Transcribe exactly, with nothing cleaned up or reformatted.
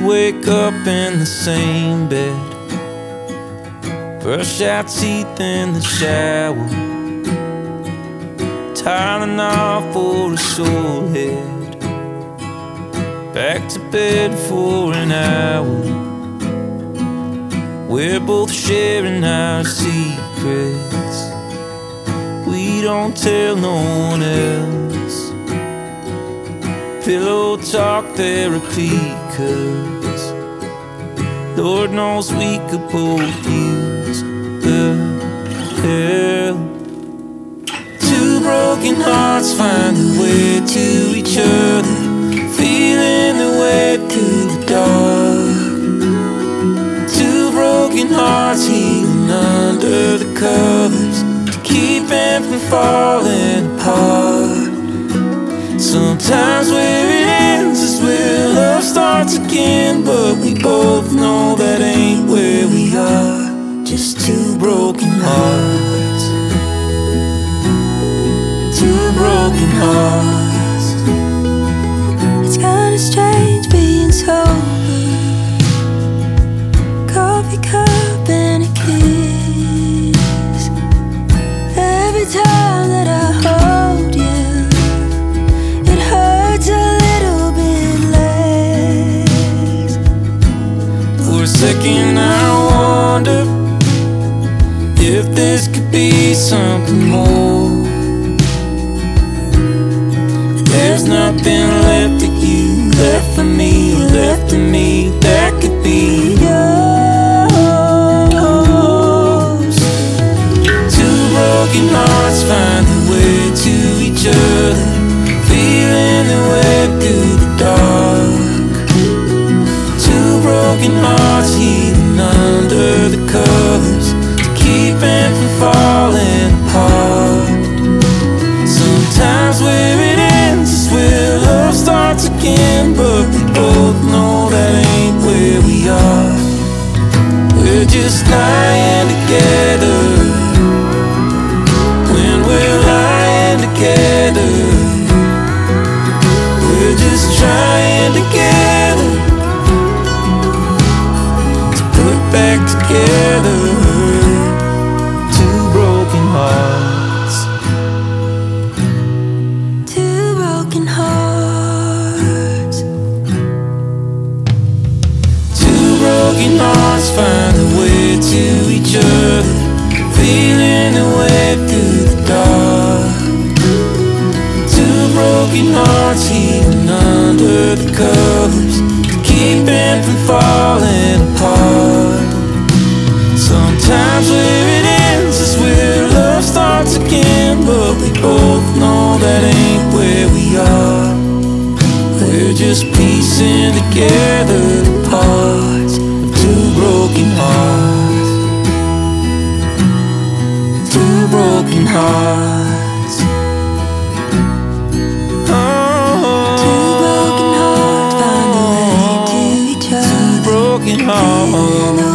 wake up in the same bed, brush our teeth in the shower, tie the knot for a sore head, back to bed for an hour. We're both sharing our secrets, we don't tell no one else. Pillow talk therapy, 'cause Lord knows we could both use the help. Two broken hearts find their way to each other, feeling the weight through the dark. Two broken hearts healing under the covers to keep them from falling apart. Sometimes where it ends is where love starts again, but we both know that ain't where we are. Just two broken hearts, two broken hearts. It's kinda strange being sober, coffee cup and a kiss. Every time that I hold you, second I wonder if this could be something more. There's nothing left of you, left for me, left of me that could be yours. Two broken hearts find their way to each other, feeling the way through the dark. Two broken hearts healing under the covers to keep them from falling apart. Sometimes where it ends is where love starts again, but we both know that ain't where we are. We're just lying together when we're lying together. We're just trying together back together. Two broken hearts, two broken hearts. Two broken hearts find their way to each other, feeling the way through the dark. Two broken hearts healing under the covers to keep them from falling apart. Sometimes where it ends is where love starts again, but we both know that ain't where we are. We're just piecing together the parts of two broken hearts, two broken hearts. Two broken hearts find their way to each other, two broken hearts.